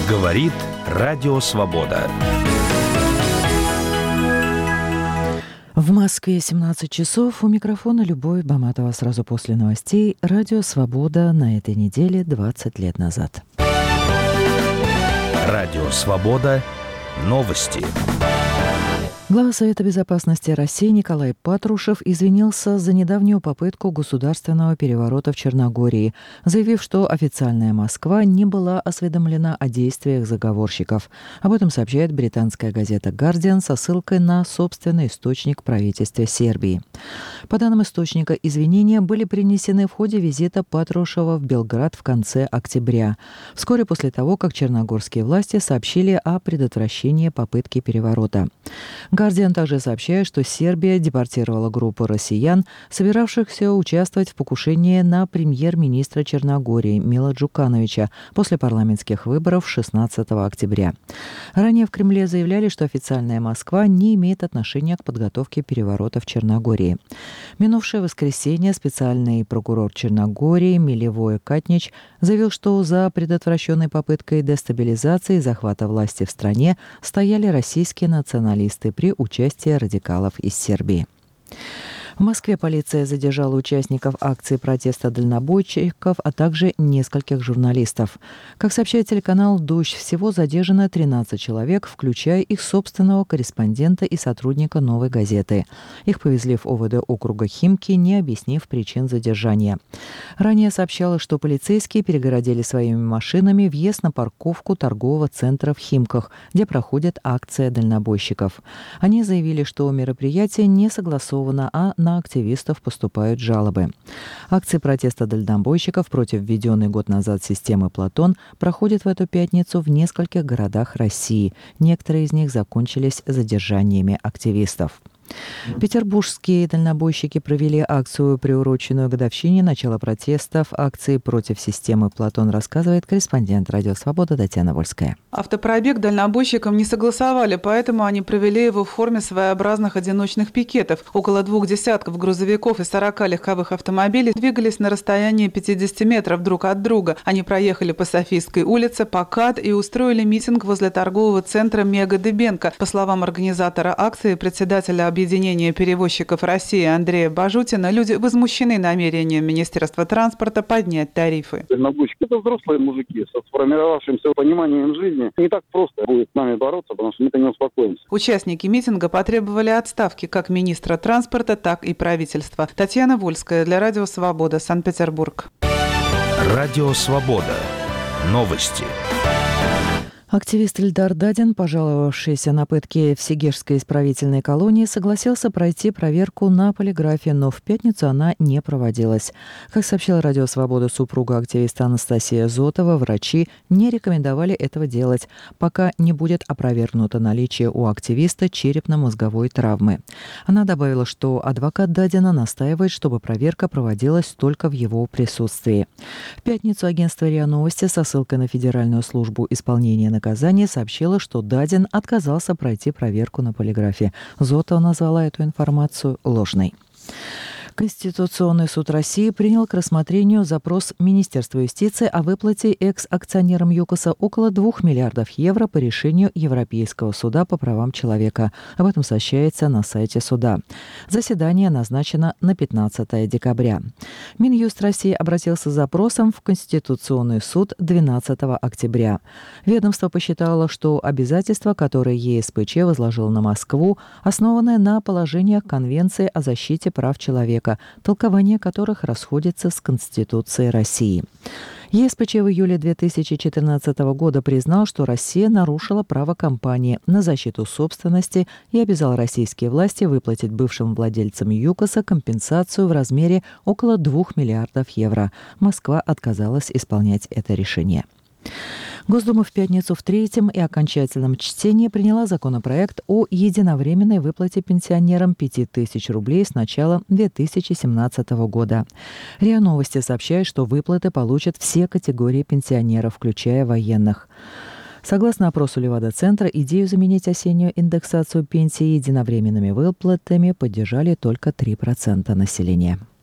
Говорит Радио Свобода. В Москве 17 часов. У микрофона Любовь Баматова. Сразу после новостей. Радио Свобода на этой неделе 20 лет назад. Радио Свобода. Новости. Глава Совета безопасности России Николай Патрушев извинился за недавнюю попытку государственного переворота в Черногории, заявив, что официальная Москва не была осведомлена о действиях заговорщиков. Об этом сообщает британская газета «Гардиан» со ссылкой на собственный источник в правительстве Сербии. По данным источника, извинения были принесены в ходе визита Патрушева в Белград в конце октября, вскоре после того, как черногорские власти сообщили о предотвращении попытки переворота. «Гардиан» также сообщает, что Сербия депортировала группу россиян, собиравшихся участвовать в покушении на премьер-министра Черногории Мила Джукановича после парламентских выборов 16 октября. Ранее в Кремле заявляли, что официальная Москва не имеет отношения к подготовке переворота в Черногории. Минувшее воскресенье специальный прокурор Черногории Милевой Катнич заявил, что за предотвращенной попыткой дестабилизации и захвата власти в стране стояли российские националисты при участии радикалов из Сербии. В Москве полиция задержала участников акции протеста дальнобойщиков, а также нескольких журналистов. Как сообщает телеканал «Дождь», всего задержано 13 человек, включая их собственного корреспондента и сотрудника «Новой газеты». Их повезли в ОВД округа Химки, не объяснив причин задержания. Ранее сообщалось, что полицейские перегородили своими машинами въезд на парковку торгового центра в Химках, где проходит акция дальнобойщиков. Они заявили, что мероприятие не согласовано, а на активистов поступают жалобы. Акции протеста дальнобойщиков против введенной год назад системы «Платон» проходят в эту пятницу в нескольких городах России. Некоторые из них закончились задержаниями активистов. Петербургские дальнобойщики провели акцию, приуроченную годовщине начала протестов. Акции против системы «Платон», рассказывает корреспондент «Радио Свобода» Татьяна Вольская. Автопробег дальнобойщикам не согласовали, поэтому они провели его в форме своеобразных одиночных пикетов. Около 2 десятков грузовиков и 40 легковых автомобилей двигались на расстоянии 50 метров друг от друга. Они проехали по Софийской улице, по КАТ и устроили митинг возле торгового центра «Мега Дыбенко». По словам организатора акции, председателя Объединения перевозчиков России Андрея Бажутина, люди возмущены намерением Министерства транспорта поднять тарифы. Дальнобойщики – это взрослые мужики со сформировавшимся пониманием жизни. Не так просто будет с нами бороться, потому что мы-то не успокоимся. Участники митинга потребовали отставки как министра транспорта, так и правительства. Татьяна Вольская для Радио Свобода, Санкт-Петербург. Радио Свобода. Новости. Активист Ильдар Дадин, пожаловавшийся на пытки в Сегежской исправительной колонии, согласился пройти проверку на полиграфе, но в пятницу она не проводилась. Как сообщила Радио Свобода супруга активиста Анастасия Зотова, врачи не рекомендовали этого делать, пока не будет опровергнуто наличие у активиста черепно-мозговой травмы. Она добавила, что адвокат Дадина настаивает, чтобы проверка проводилась только в его присутствии. В пятницу агентство РИА Новости со ссылкой на Федеральную службу исполнения наказания сообщила, что Дадин отказался пройти проверку на полиграфе. Зотова назвала эту информацию ложной. Конституционный суд России принял к рассмотрению запрос Министерства юстиции о выплате экс-акционерам ЮКОСа около 2 миллиардов евро по решению Европейского суда по правам человека. Об этом сообщается на сайте суда. Заседание назначено на 15 декабря. Минюст России обратился с запросом в Конституционный суд 12 октября. Ведомство посчитало, что обязательства, которые ЕСПЧ возложил на Москву, основаны на положениях Конвенции о защите прав человека, толкование которых расходится с Конституцией России. ЕСПЧ в июле 2014 года признал, что Россия нарушила право компании на защиту собственности и обязал российские власти выплатить бывшим владельцам ЮКОСа компенсацию в размере около 2 миллиардов евро. Москва отказалась исполнять это решение. Госдума в пятницу в третьем и окончательном чтении приняла законопроект о единовременной выплате пенсионерам 5000 рублей с начала 2017 года. РИА Новости сообщает, что выплаты получат все категории пенсионеров, включая военных. Согласно опросу Левада-центра, идею заменить осеннюю индексацию пенсии единовременными выплатами поддержали только 3% населения.